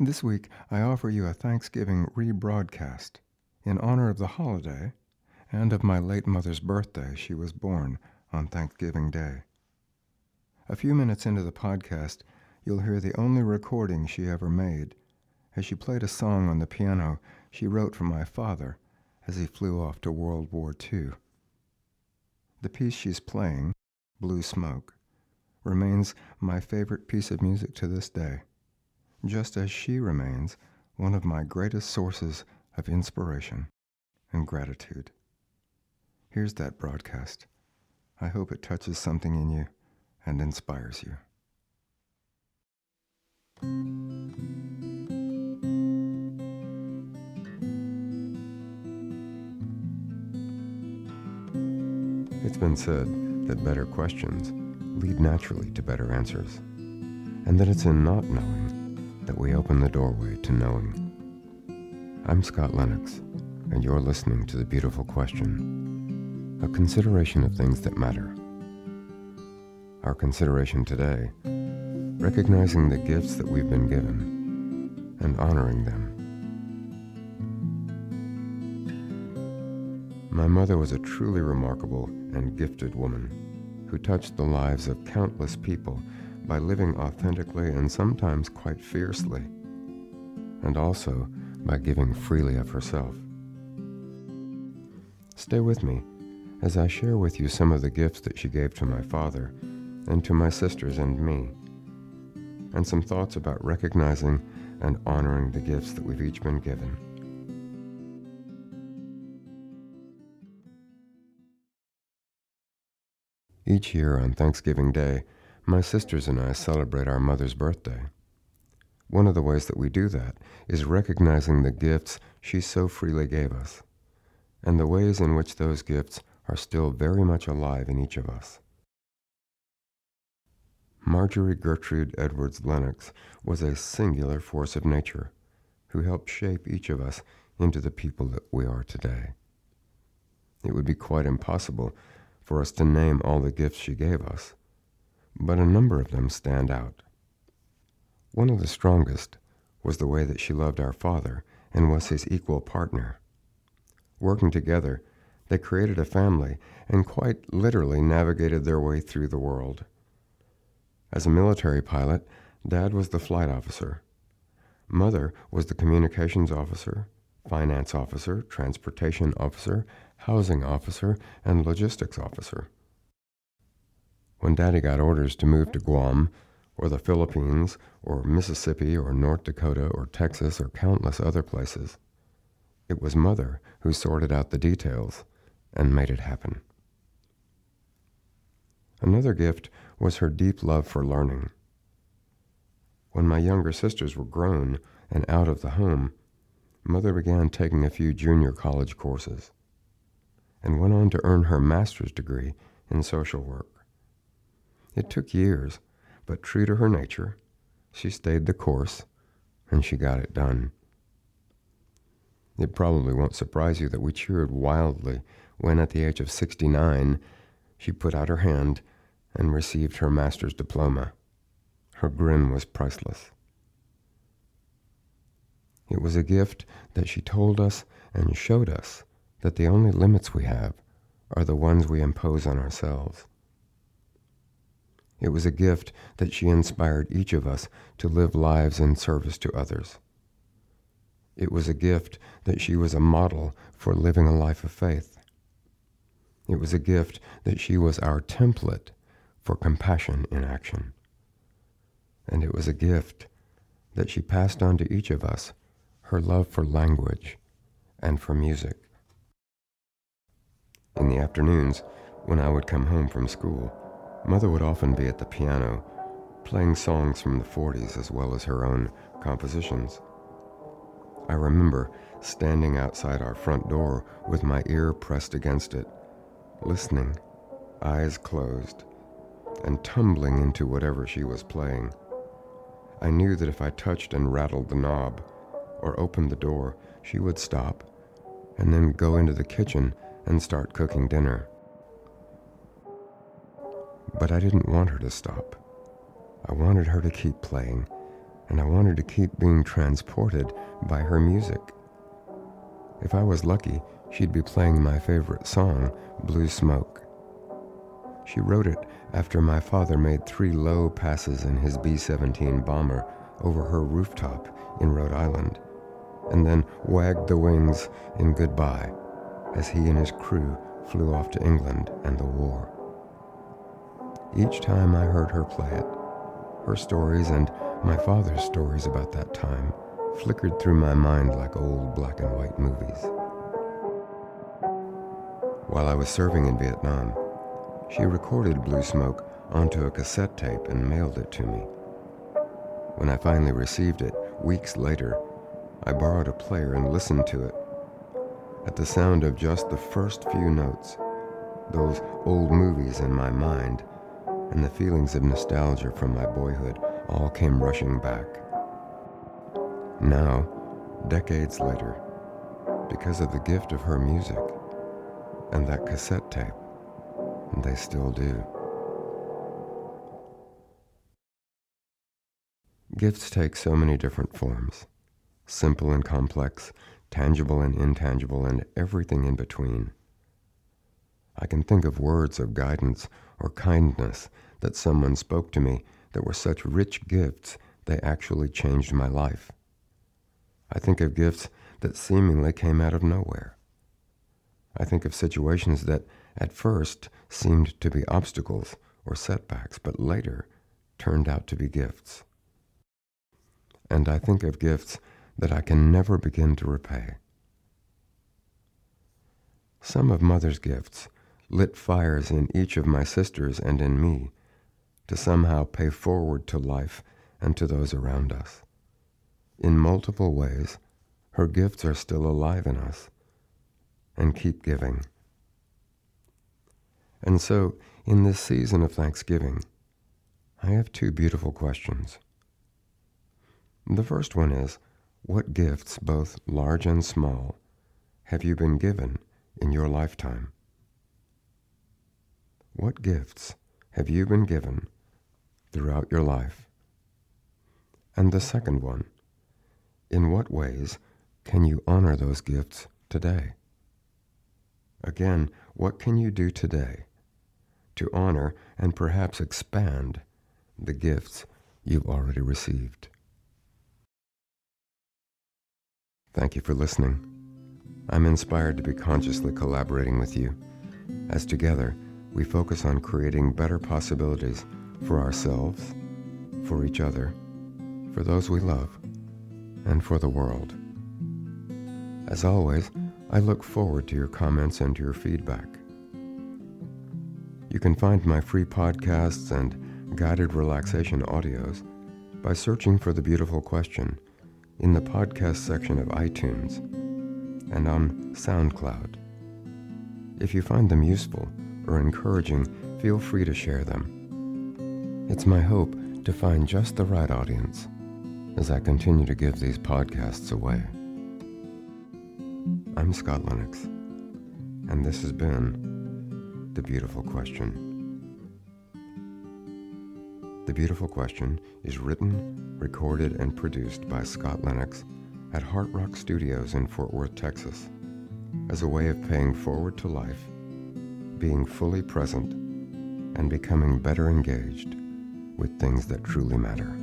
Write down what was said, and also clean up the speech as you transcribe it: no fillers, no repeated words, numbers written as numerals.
This week, I offer you a Thanksgiving rebroadcast in honor of the holiday and of my late mother's birthday. She was born on Thanksgiving Day. A few minutes into the podcast, you'll hear the only recording she ever made as she played a song on the piano she wrote for my father as he flew off to World War II. The piece she's playing, Blue Smoke, remains my favorite piece of music to this day, just as she remains one of my greatest sources of inspiration and gratitude. Here's that broadcast. I hope it touches something in you and inspires you. It's been said that better questions lead naturally to better answers, and that it's in not knowing that we open the doorway to knowing. I'm Scott Lennox, and you're listening to The Beautiful Question, a consideration of things that matter. Our consideration today, recognizing the gifts that we've been given and honoring them. My mother was a truly remarkable and gifted woman who touched the lives of countless people by living authentically and sometimes quite fiercely, and also by giving freely of herself. Stay with me as I share with you some of the gifts that she gave to my father and to my sisters and me, and some thoughts about recognizing and honoring the gifts that we've each been given. Each year on Thanksgiving Day, my sisters and I celebrate our mother's birthday. One of the ways that we do that is recognizing the gifts she so freely gave us, and the ways in which those gifts are still very much alive in each of us. Marjorie Gertrude Edwards Lennox was a singular force of nature who helped shape each of us into the people that we are today. It would be quite impossible for us to name all the gifts she gave us, but a number of them stand out. One of the strongest was the way that she loved our father and was his equal partner. Working together, they created a family and quite literally navigated their way through the world. As a military pilot, Dad was the flight officer. Mother was the communications officer, finance officer, transportation officer, housing officer, and logistics officer. When Daddy got orders to move to Guam, or the Philippines, or Mississippi, or North Dakota, or Texas, or countless other places, it was Mother who sorted out the details and made it happen. Another gift was her deep love for learning. When my younger sisters were grown and out of the home, Mother began taking a few junior college courses and went on to earn her master's degree in social work. It took years, but true to her nature, she stayed the course and she got it done. It probably won't surprise you that we cheered wildly when, at the age of 69, she put out her hand and received her master's diploma. Her grin was priceless. It was a gift that she told us and showed us that the only limits we have are the ones we impose on ourselves. It was a gift that she inspired each of us to live lives in service to others. It was a gift that she was a model for living a life of faith. It was a gift that she was our template for compassion in action. And it was a gift that she passed on to each of us her love for language and for music. In the afternoons, when I would come home from school, Mother would often be at the piano, playing songs from the 40s as well as her own compositions. I remember standing outside our front door with my ear pressed against it, listening, eyes closed, and tumbling into whatever she was playing. I knew that if I touched and rattled the knob or opened the door, she would stop and then go into the kitchen and start cooking dinner. But I didn't want her to stop. I wanted her to keep playing and I wanted to keep being transported by her music. If I was lucky, she'd be playing my favorite song, Blue Smoke. She wrote it after my father made 3 low passes in his B-17 bomber over her rooftop in Rhode Island, and then wagged the wings in goodbye as he and his crew flew off to England and the war. Each time I heard her play it, her stories and my father's stories about that time flickered through my mind like old black and white movies. While I was serving in Vietnam, she recorded Blue Smoke onto a cassette tape and mailed it to me. When I finally received it, weeks later, I borrowed a player and listened to it. At the sound of just the first few notes, those old movies in my mind and the feelings of nostalgia from my boyhood all came rushing back. Now, decades later, because of the gift of her music and that cassette tape, they still do. Gifts take so many different forms, simple and complex, tangible and intangible, and everything in between. I can think of words of guidance or kindness that someone spoke to me that were such rich gifts they actually changed my life. I think of gifts that seemingly came out of nowhere. I think of situations that at first seemed to be obstacles or setbacks, but later turned out to be gifts. And I think of gifts that I can never begin to repay. Some of Mother's gifts lit fires in each of my sisters and in me to somehow pay forward to life and to those around us. In multiple ways, her gifts are still alive in us and keep giving. And so, in this season of Thanksgiving, I have 2 beautiful questions. The first one is, what gifts, both large and small, have you been given in your lifetime? What gifts have you been given throughout your life? And the second one, in what ways can you honor those gifts today? Again, what can you do today to honor and perhaps expand the gifts you've already received? Thank you for listening. I'm inspired to be consciously collaborating with you, as together we focus on creating better possibilities for ourselves, for each other, for those we love, and for the world. As always, I look forward to your comments and your feedback. You can find my free podcasts and guided relaxation audios by searching for The Beautiful Question in the podcast section of iTunes and on SoundCloud. If you find them useful or encouraging, feel free to share them. It's my hope to find just the right audience as I continue to give these podcasts away. I'm Scott Lennox, and this has been The Beautiful Question. The Beautiful Question is written, recorded, and produced by Scott Lennox at Heart Rock Studios in Fort Worth, Texas, as a way of paying forward to life, being fully present, and becoming better engaged with things that truly matter.